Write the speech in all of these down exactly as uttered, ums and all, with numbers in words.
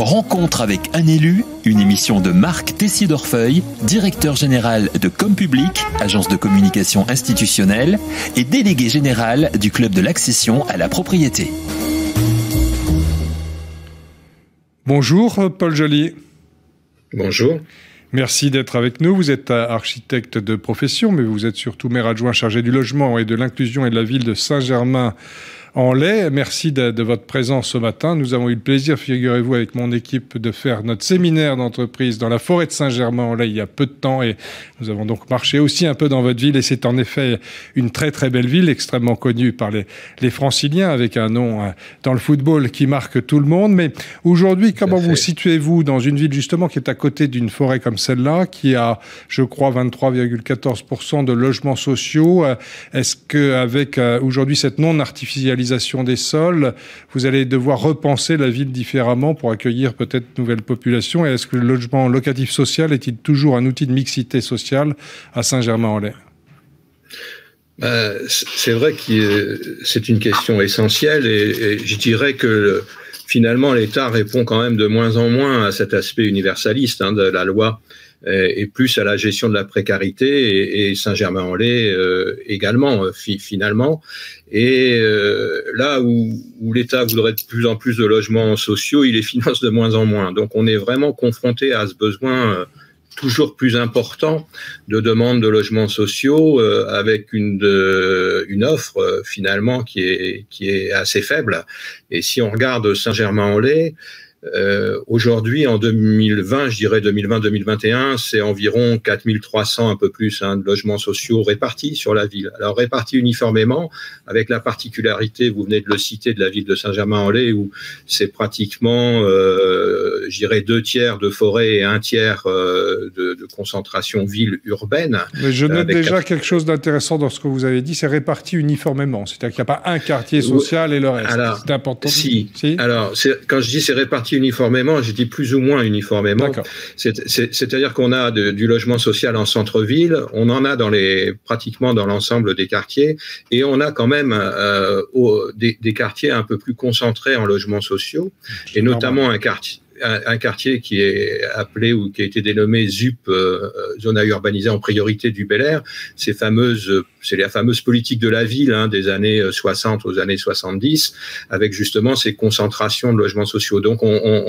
Rencontre avec un élu, une émission de Marc Tessier-Dorfeuille, directeur général de Compublic, agence de communication institutionnelle, et délégué général du club de l'accession à la propriété. Bonjour Paul Joly. Bonjour. Merci d'être avec nous. Vous êtes architecte de profession, mais vous êtes surtout maire adjoint chargé du logement et de l'inclusion et de la ville de Saint-Germain-en-Laye. Merci de, de votre présence ce matin. Nous avons eu le plaisir, figurez-vous, avec mon équipe, de faire notre séminaire d'entreprise dans la forêt de Saint-Germain-en-Laye il y a peu de temps. Et nous avons donc marché aussi un peu dans votre ville. Et c'est en effet une très très belle ville, extrêmement connue par les, les Franciliens, avec un nom hein, dans le football qui marque tout le monde. Mais aujourd'hui, comment vous situez-vous dans une ville justement qui est à côté d'une forêt comme celle-là, qui a, je crois, vingt-trois virgule quatorze pour cent de logements sociaux? Est-ce qu'avec euh, aujourd'hui cette non-artificialisation des sols, vous allez devoir repenser la ville différemment pour accueillir peut-être de nouvelles populations? Et est-ce que le logement locatif social est-il toujours un outil de mixité sociale à Saint-Germain-en-Laye? Euh, c'est vrai que c'est une question essentielle et, et je dirais que le, finalement l'État répond quand même de moins en moins à cet aspect universaliste hein, de la loi et, et plus à la gestion de la précarité et, et Saint-Germain-en-Laye euh, également fi, finalement. Et euh, là où, où l'État voudrait de plus en plus de logements sociaux, il les finance de moins en moins. Donc on est vraiment confronté à ce besoin euh, toujours plus important de demandes de logements sociaux euh, avec une de, une offre euh, finalement qui est qui est assez faible. Et si on regarde Saint-Germain-en-Laye, euh, aujourd'hui en deux mille vingt, je dirais deux mille vingt deux mille vingt et un, c'est environ quatre mille trois cents un peu plus hein, de logements sociaux répartis sur la ville. Alors répartis uniformément, avec la particularité, vous venez de le citer, de la ville de Saint-Germain-en-Laye où c'est pratiquement, euh, je dirais deux tiers de forêt et un tiers euh, de, de concentration ville urbaine. Mais je note déjà quatre... quelque chose d'intéressant dans ce que vous avez dit, c'est réparti uniformément, c'est-à-dire qu'il n'y a pas un quartier social et le reste. Alors, c'est important. Si. si Alors, c'est, quand je dis c'est réparti uniformément, je dis plus ou moins uniformément. C'est, c'est, c'est-à-dire qu'on a de, du logement social en centre-ville, on en a dans les pratiquement dans l'ensemble des quartiers, et on a quand même euh, au, des, des quartiers un peu plus concentrés en logements sociaux, et notamment un quartier. Un, un quartier qui est appelé ou qui a été dénommé Z U P, euh, zone à urbaniser en priorité du Bel Air. Ces fameuses, c'est la fameuse politique de la ville hein, des années soixante aux années soixante-dix, avec justement ces concentrations de logements sociaux. Donc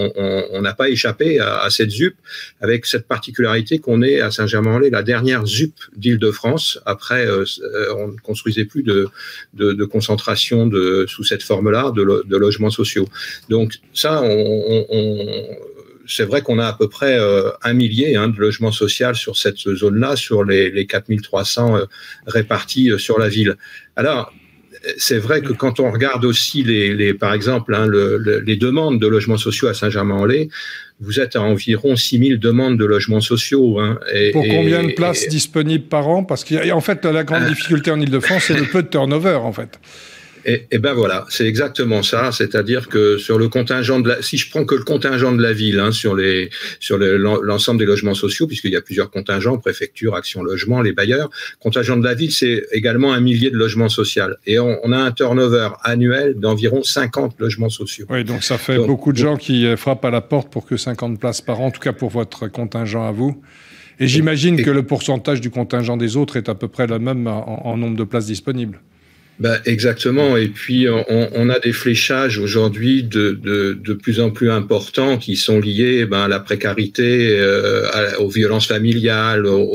on n'a pas échappé à, à cette Z U P, avec cette particularité qu'on est à Saint-Germain-en-Laye la dernière Z U P d'Île-de-France. Après, euh, on ne construisait plus de, de, de concentration de, sous cette forme-là de, lo, de logements sociaux. Donc ça, on, on c'est vrai qu'on a à peu près euh, un millier hein, de logements sociaux sur cette zone-là, sur les, les quatre mille trois cents euh, répartis euh, sur la ville. Alors, c'est vrai que quand on regarde aussi, les, les, par exemple, hein, le, le, les demandes de logements sociaux à Saint-Germain-en-Laye, vous êtes à environ six mille demandes de logements sociaux. Hein, et, Pour combien de places et, disponibles par an? Parce qu'en fait, la grande euh, difficulté en Île-de-France, c'est le peu de turnover, en fait. Et, et ben voilà, c'est exactement ça. C'est-à-dire que sur le contingent de la, si je prends que le contingent de la ville, hein, sur les, sur le, l'ensemble des logements sociaux, puisqu'il y a plusieurs contingents, préfecture, action logement, les bailleurs, contingent de la ville, c'est également un millier de logements sociaux. Et on, on a un turnover annuel d'environ cinquante logements sociaux. Oui, donc ça fait donc, beaucoup de gens qui frappent à la porte pour que cinquante places par an, en tout cas pour votre contingent à vous. Et j'imagine et, que le pourcentage du contingent des autres est à peu près le même en, en nombre de places disponibles. Ben exactement. Et puis on, on a des fléchages aujourd'hui de, de, de plus en plus importants qui sont liés ben, à la précarité, euh, à, aux violences familiales, aux,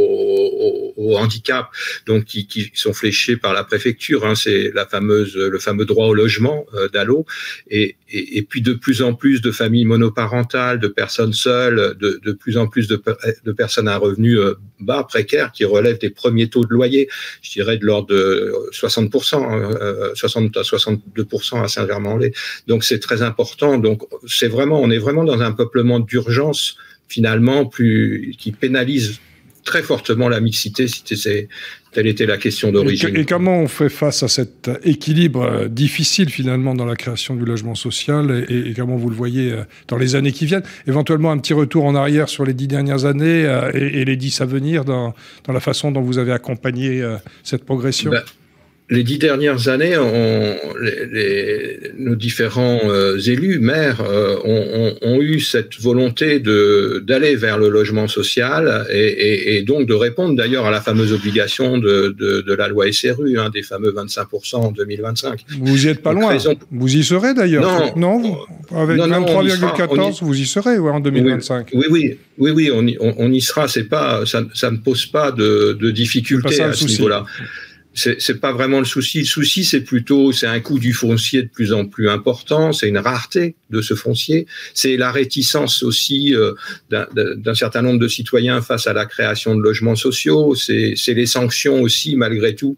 aux, aux handicap, donc qui, qui sont fléchés par la préfecture. Hein, c'est la fameuse, le fameux droit au logement euh, d'A L O. Et, et, et puis de plus en plus de familles monoparentales, de personnes seules, de, de plus en plus de, de personnes à revenus euh, bas, précaires, qui relèvent des premiers taux de loyer, je dirais de l'ordre de soixante pour cent, euh, soixante à soixante-deux pour cent à Saint-Germain-en-Laye. Donc c'est très important. Donc c'est vraiment, on est vraiment dans un peuplement d'urgence finalement plus qui pénalise très fortement la mixité, si c'est, telle était la question d'origine. Et, et comment on fait face à cet équilibre difficile finalement dans la création du logement social et, et comment vous le voyez dans les années qui viennent? Éventuellement un petit retour en arrière sur les dix dernières années et, et les dix à venir dans, dans la façon dont vous avez accompagné cette progression. Ben, les dix dernières années, on, les, les, nos différents euh, élus, maires, euh, ont, ont, ont eu cette volonté de d'aller vers le logement social et, et, et donc de répondre d'ailleurs à la fameuse obligation de, de, de la loi S R U, hein, des fameux vingt-cinq pour cent en deux mille vingt-cinq. Vous y êtes pas donc, loin. Raison... Vous y serez d'ailleurs. Non, non vous, avec vingt-trois virgule quatorze, vous y serez ouais, en deux mille vingt-cinq. Oui, oui, oui, oui, on y, on, on y sera. C'est pas, ça, ça ne pose pas de, de difficulté à ce niveau-là. C'est, c'est pas vraiment le souci. Le souci, c'est plutôt, c'est un coût du foncier de plus en plus important. C'est une rareté de ce foncier. C'est la réticence aussi euh, d'un, d'un certain nombre de citoyens face à la création de logements sociaux. C'est, c'est les sanctions aussi, malgré tout,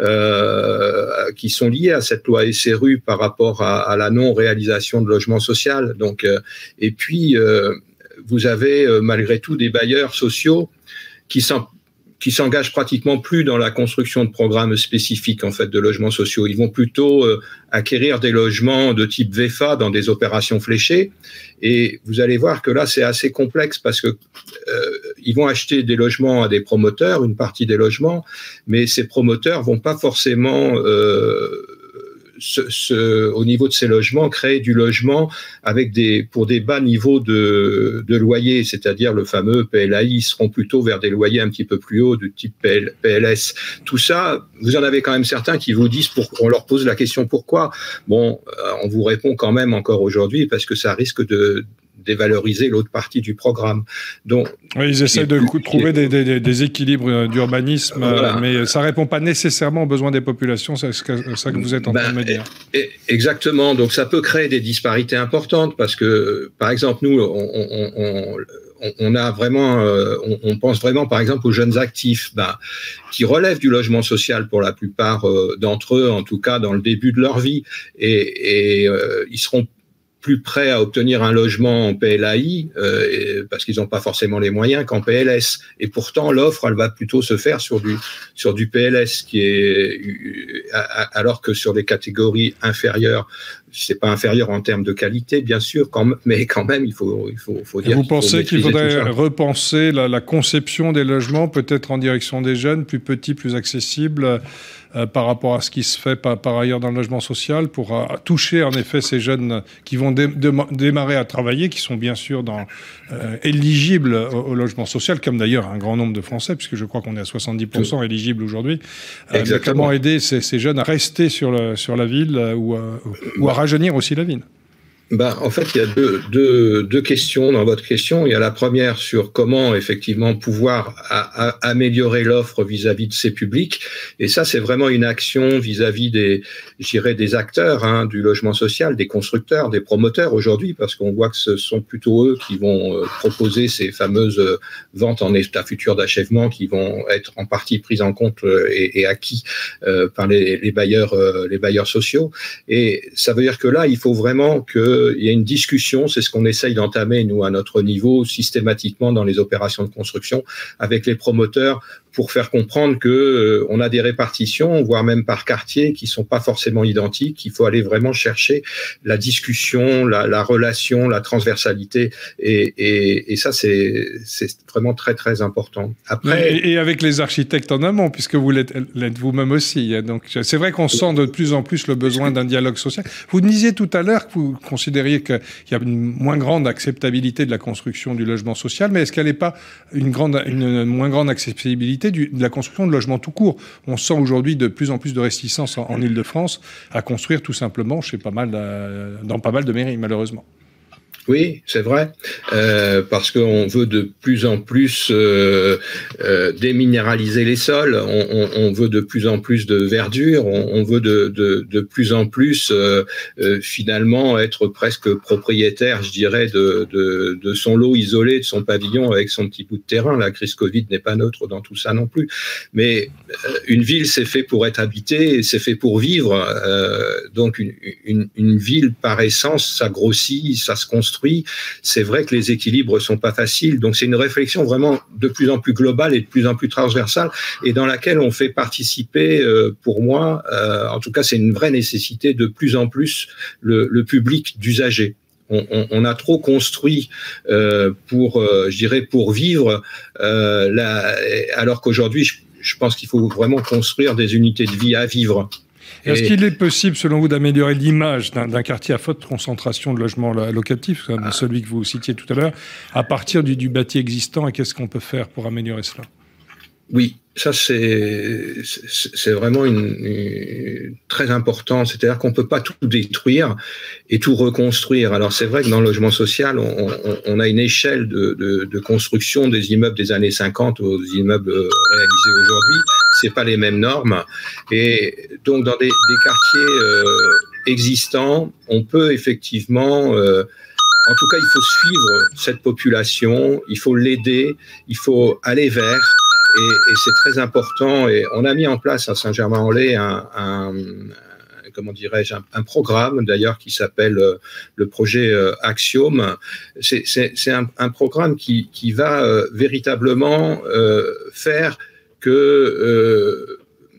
euh, qui sont liées à cette loi S R U par rapport à, à la non-réalisation de logements sociaux. Donc, euh, et puis, euh, vous avez euh, malgré tout des bailleurs sociaux qui sont qui s'engagent pratiquement plus dans la construction de programmes spécifiques en fait de logements sociaux. Ils vont plutôt euh, acquérir des logements de type V F A dans des opérations fléchées. Et vous allez voir que là, c'est assez complexe parce que euh, ils vont acheter des logements à des promoteurs, une partie des logements, mais ces promoteurs vont pas forcément euh, Ce, ce, au niveau de ces logements, créer du logement avec des, pour des bas niveaux de, de loyer, c'est-à-dire le fameux P L A I, ils seront plutôt vers des loyers un petit peu plus hauts, du type P L, P L S. Tout ça, vous en avez quand même certains qui vous disent, pour, on leur pose la question pourquoi. Bon, on vous répond quand même encore aujourd'hui parce que ça risque de dévaloriser l'autre partie du programme. Donc, oui, ils essaient de plus, trouver des, des, des équilibres d'urbanisme, voilà. Mais ça ne répond pas nécessairement aux besoins des populations, c'est ça que vous êtes en ben, train de me dire. Exactement, donc ça peut créer des disparités importantes, parce que, par exemple, nous, on, on, on, on a vraiment, on, on pense vraiment, par exemple, aux jeunes actifs, ben, qui relèvent du logement social pour la plupart d'entre eux, en tout cas dans le début de leur vie, et, et euh, ils seront plus prêts à obtenir un logement en P L A I euh, parce qu'ils n'ont pas forcément les moyens qu'en P L S. Et pourtant, l'offre, elle va plutôt se faire sur du sur du P L S, qui est alors que sur les catégories inférieures, c'est pas inférieur en termes de qualité, bien sûr, quand, mais quand même, il faut il faut, faut dire. Vous qu'il pensez faut qu'il faudrait repenser la, la conception des logements, peut-être en direction des jeunes, plus petits, plus accessibles, euh, par rapport à ce qui se fait par, par ailleurs dans le logement social, pour euh, toucher en effet ces jeunes qui vont dé, dé, démarrer à travailler, qui sont bien sûr dans, euh, éligibles au, au logement social, comme d'ailleurs un grand nombre de Français, puisque je crois qu'on est à soixante-dix pour cent éligibles aujourd'hui. Euh, mais comment aider ces, ces jeunes à rester sur, le, sur la ville euh, ou, euh, ou à rajeunir aussi la ville? Ben, en fait, il y a deux, deux, deux questions dans votre question. Il y a la première sur comment, effectivement, pouvoir a, a, améliorer l'offre vis-à-vis de ces publics. Et ça, c'est vraiment une action vis-à-vis des, je dirais, des acteurs hein, du logement social, des constructeurs, des promoteurs aujourd'hui, parce qu'on voit que ce sont plutôt eux qui vont euh, proposer ces fameuses euh, ventes en état futur d'achèvement qui vont être en partie prises en compte euh, et, et acquis euh, par les, les bailleurs, euh, les bailleurs sociaux. Et ça veut dire que là, il faut vraiment que il y a une discussion, c'est ce qu'on essaye d'entamer, nous, à notre niveau, systématiquement dans les opérations de construction, avec les promoteurs, pour faire comprendre que euh, on a des répartitions, voire même par quartier, qui sont pas forcément identiques. Il faut aller vraiment chercher la discussion, la, la relation, la transversalité, et, et, et ça, c'est, c'est vraiment très, très important. Après, et, et avec les architectes en amont, puisque vous l'êtes, l'êtes vous-même aussi. Donc, c'est vrai qu'on sent de plus en plus le besoin d'un dialogue social. Vous disiez tout à l'heure que vous considériez qu'il y a une moins grande acceptabilité de la construction du logement social, mais est-ce qu'elle n'est pas une grande, une moins grande acceptabilité Du, de la construction de logements tout court? On sent aujourd'hui de plus en plus de réticence en, en Île-de-France à construire tout simplement chez pas mal de, dans pas mal de mairies, malheureusement. Oui, c'est vrai, euh, parce qu'on veut de plus en plus euh, euh, déminéraliser les sols, on, on, on veut de plus en plus de verdure, on, on veut de, de, de plus en plus euh, euh, finalement être presque propriétaire, je dirais, de, de, de son lot isolé, de son pavillon avec son petit bout de terrain. La crise Covid n'est pas neutre dans tout ça non plus. Mais euh, une ville, c'est fait pour être habitée, c'est fait pour vivre. Euh, donc une, une, une ville, par essence, ça grossit, ça se construit. C'est vrai que les équilibres sont pas faciles, donc c'est une réflexion vraiment de plus en plus globale et de plus en plus transversale, et dans laquelle on fait participer, euh, pour moi, euh, en tout cas c'est une vraie nécessité, de plus en plus le, le public d'usagers. On, on, on a trop construit euh, pour, euh, je dirais, pour vivre, euh, la, alors qu'aujourd'hui, je je pense qu'il faut vraiment construire des unités de vie à vivre. Est-ce et... qu'il est possible, selon vous, d'améliorer l'image d'un, d'un quartier à forte concentration de logements locatifs, comme ah. celui que vous citiez tout à l'heure, à partir du, du bâti existant, et qu'est-ce qu'on peut faire pour améliorer cela ? Oui, ça c'est, c'est vraiment une, une, très important. C'est-à-dire qu'on ne peut pas tout détruire et tout reconstruire. Alors c'est vrai que dans le logement social, on, on, on a une échelle de, de, de construction des immeubles des années cinquante aux immeubles réalisés aujourd'hui. C'est pas les mêmes normes. Et donc dans des, des quartiers euh, existants, on peut effectivement... Euh, en tout cas, il faut suivre cette population, il faut l'aider, il faut aller vers... Et, et c'est très important. Et on a mis en place à Saint-Germain-en-Laye un, un, un comment dirais-je, un, un programme d'ailleurs qui s'appelle euh, le projet euh, Axiom. C'est, c'est, c'est un, un programme qui, qui va euh, véritablement euh, faire que euh,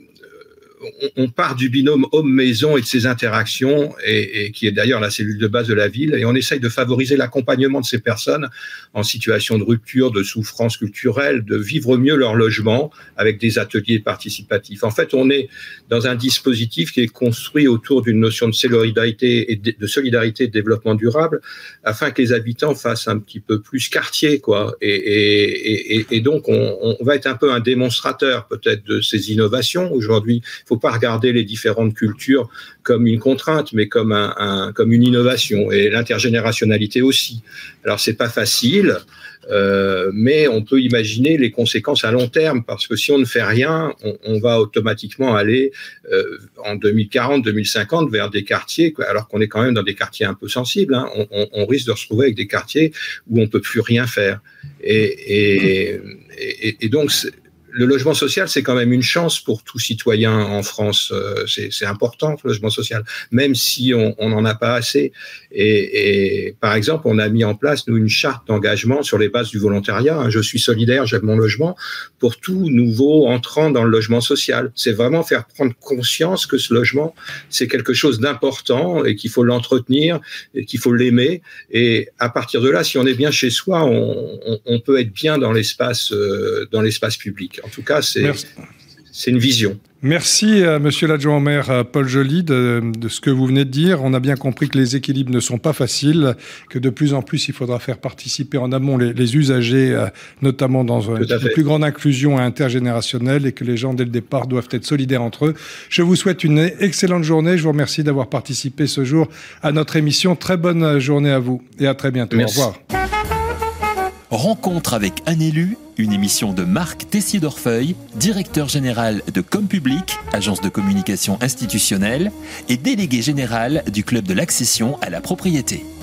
on, on part du binôme homme-maison et de ses interactions, et, et qui est d'ailleurs la cellule de base de la ville, et on essaye de favoriser l'accompagnement de ces personnes en situation de rupture, de souffrance culturelle, de vivre mieux leur logement avec des ateliers participatifs. En fait, on est dans un dispositif qui est construit autour d'une notion de solidarité et de solidarité et de développement durable, afin que les habitants fassent un petit peu plus quartier, quoi. Et, et, et, et donc, on, on va être un peu un démonstrateur peut-être de ces innovations aujourd'hui. Il ne faut pas regarder les différentes cultures comme une contrainte, mais comme, un, un, comme une innovation, et l'intergénérationnalité aussi. Alors, c'est pas facile, euh, mais on peut imaginer les conséquences à long terme, parce que si on ne fait rien, on, on va automatiquement aller euh, en deux mille quarante, deux mille cinquante vers des quartiers, alors qu'on est quand même dans des quartiers un peu sensibles, hein, on, on, on risque de se retrouver avec des quartiers où on ne peut plus rien faire. Et, et, et, et donc, c'est, le logement social, c'est quand même une chance pour tout citoyen en France. C'est, c'est important, le logement social, même si on n'en a pas assez. Et, et par exemple, on a mis en place, nous, une charte d'engagement sur les bases du volontariat. Je suis solidaire, j'aime mon logement, pour tout nouveau entrant dans le logement social. C'est vraiment faire prendre conscience que ce logement, c'est quelque chose d'important et qu'il faut l'entretenir et qu'il faut l'aimer. Et à partir de là, si on est bien chez soi, on, on, on peut être bien dans l'espace, euh, dans l'espace public. En tout cas, c'est, c'est une vision. Merci à monsieur l'adjoint au maire Paul Joly de, de ce que vous venez de dire. On a bien compris que les équilibres ne sont pas faciles, que de plus en plus il faudra faire participer en amont les, les usagers, notamment dans une, une plus grande inclusion intergénérationnelle, et que les gens dès le départ doivent être solidaires entre eux. Je vous souhaite une excellente journée. Je vous remercie d'avoir participé ce jour à notre émission. Très bonne journée à vous et à très bientôt. Merci. Au revoir. Rencontre avec un élu, une émission de Marc Tessier-Dorfeuille, directeur général de Compublic, agence de communication institutionnelle, et délégué général du Club de l'accession à la propriété.